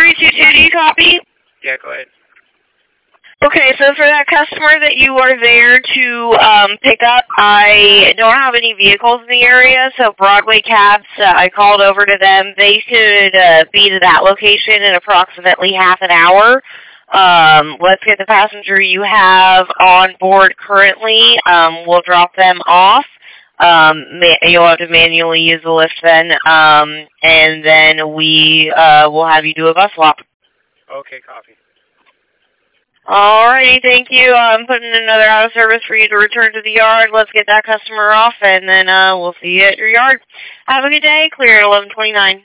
322, do you copy? Yeah, go ahead. Okay, so for that customer that you are there to pick up, I don't have any vehicles in the area, so Broadway Cabs, I called over to them. They should be to that location in approximately half an hour. Let's get the passenger you have on board currently. We'll drop them off. You'll have to manually use the lift then, and then we will have you do a bus swap. Okay, copy. Alrighty, thank you. I'm putting another out of service for you to return to the yard. Let's get that customer off, and then we'll see you at your yard. Have a good day. Clear at 11:29.